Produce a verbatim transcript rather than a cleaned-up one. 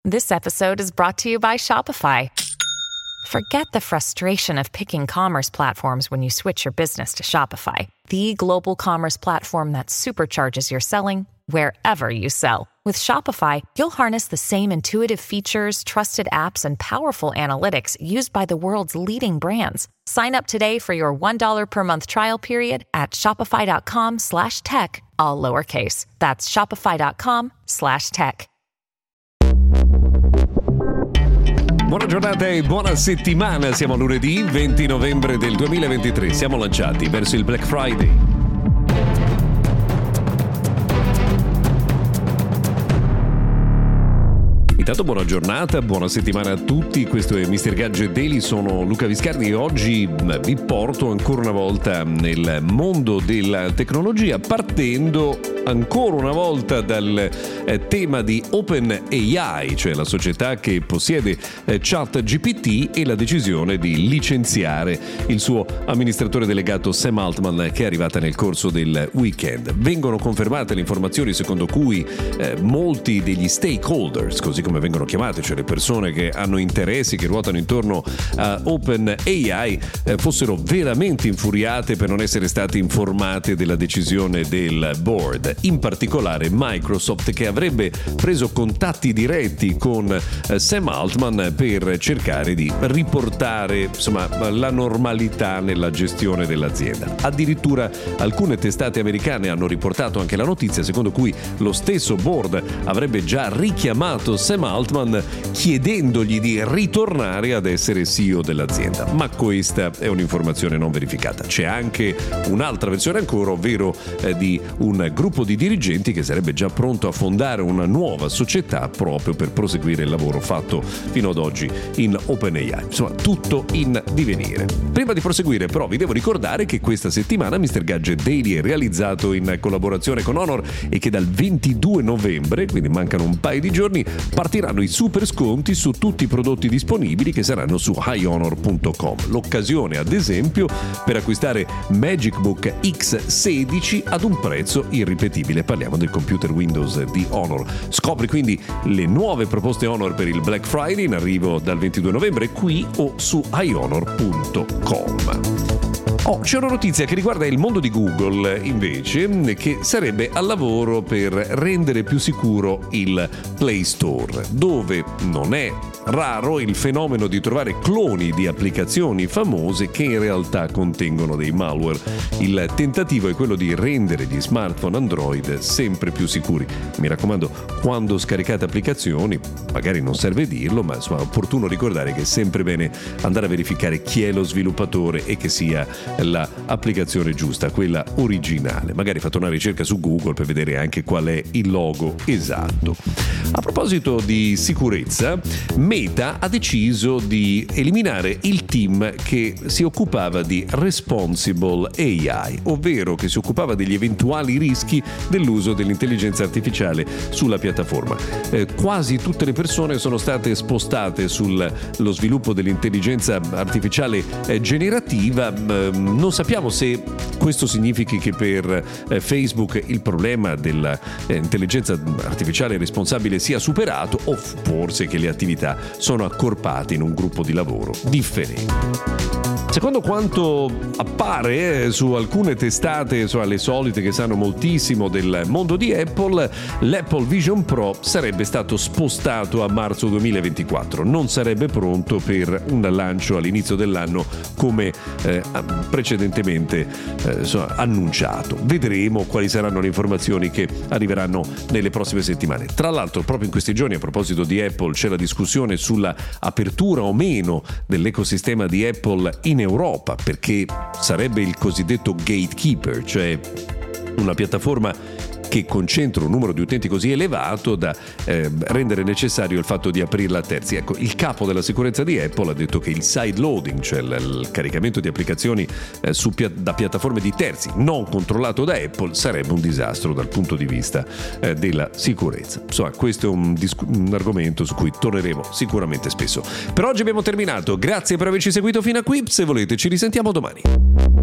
This episode is brought to you by Shopify. Forget the frustration of picking commerce platforms when you switch your business to Shopify, the global commerce platform that supercharges your selling wherever you sell. With Shopify, you'll harness the same intuitive features, trusted apps, and powerful analytics used by the world's leading brands. Sign up today for your one dollar per month trial period at shopify.com slash tech, all lowercase. That's shopify.com slash tech. Buona giornata e buona settimana, siamo a lunedì venti novembre del duemilaventitré, siamo lanciati verso il Black Friday. Intanto buona giornata, buona settimana a tutti, questo è mister Gadget Daily, sono Luca Viscardi e oggi vi porto ancora una volta nel mondo della tecnologia partendo ancora una volta dal eh, tema di OpenAI, cioè la società che possiede eh, ChatGPT e la decisione di licenziare il suo amministratore delegato Sam Altman che è arrivata nel corso del weekend. Vengono confermate le informazioni secondo cui eh, molti degli stakeholders, così come vengono chiamate, cioè le persone che hanno interessi, che ruotano intorno a OpenAI, eh, fossero veramente infuriate per non essere state informate della decisione del board. In particolare Microsoft, che avrebbe preso contatti diretti con eh, Sam Altman per cercare di riportare insomma la normalità nella gestione dell'azienda. Addirittura alcune testate americane hanno riportato anche la notizia secondo cui lo stesso board avrebbe già richiamato Sam Altman chiedendogli di ritornare ad essere C E O dell'azienda, ma questa è un'informazione non verificata. C'è anche un'altra versione ancora, ovvero eh, di un gruppo di dirigenti che sarebbe già pronto a fondare una nuova società proprio per proseguire il lavoro fatto fino ad oggi in OpenAI. Insomma, tutto in divenire. Prima di proseguire però vi devo ricordare che questa settimana mister Gadget Daily è realizzato in collaborazione con Honor e che dal ventidue novembre, quindi mancano un paio di giorni, partiranno i super sconti su tutti i prodotti disponibili che saranno su hi honor punto com. L'occasione ad esempio per acquistare MagicBook X sedici ad un prezzo irripetibile. Parliamo del computer Windows di Honor. Scopri quindi le nuove proposte Honor per il Black Friday in arrivo dal ventidue novembre qui o su hi honor punto com. Oh, c'è una notizia che riguarda il mondo di Google, invece, che sarebbe al lavoro per rendere più sicuro il Play Store, dove non è raro il fenomeno di trovare cloni di applicazioni famose che in realtà contengono dei malware. Il tentativo è quello di rendere gli smartphone Android sempre più sicuri. Mi raccomando, quando scaricate applicazioni, magari non serve dirlo, ma insomma è opportuno ricordare che è sempre bene andare a verificare chi è lo sviluppatore e che sia la applicazione giusta, quella originale. Magari fate una ricerca su Google per vedere anche qual è il logo esatto. A proposito di sicurezza, Meta ha deciso di eliminare il team che si occupava di Responsible A I, ovvero che si occupava degli eventuali rischi dell'uso dell'intelligenza artificiale sulla piattaforma. Eh, quasi tutte le persone sono state spostate sullo sviluppo dell'intelligenza artificiale eh, generativa. Eh, non sappiamo se questo significhi che per eh, Facebook il problema dell'intelligenza artificiale responsabile sia superato o forse che le attività sono accorpate in un gruppo di lavoro differente. Secondo quanto appare su alcune testate, cioè le solite che sanno moltissimo del mondo di Apple, l'Apple Vision Pro sarebbe stato spostato a marzo duemilaventiquattro. Non sarebbe pronto per un lancio all'inizio dell'anno come eh, precedentemente eh, insomma, annunciato. Vedremo quali saranno le informazioni che arriveranno nelle prossime settimane. Tra l'altro, proprio in questi giorni, a proposito di Apple, c'è la discussione sulla apertura o meno dell'ecosistema di Apple in Europa, perché sarebbe il cosiddetto gatekeeper, cioè una piattaforma che concentra un numero di utenti così elevato da eh, rendere necessario il fatto di aprirla a terzi. Ecco, il capo della sicurezza di Apple ha detto che il side loading, cioè il, il caricamento di applicazioni eh, su, da piattaforme di terzi non controllato da Apple, sarebbe un disastro dal punto di vista eh, della sicurezza. Insomma, questo è un, discu- un argomento su cui torneremo sicuramente spesso. Per oggi abbiamo terminato, grazie per averci seguito fino a qui, se volete ci risentiamo domani.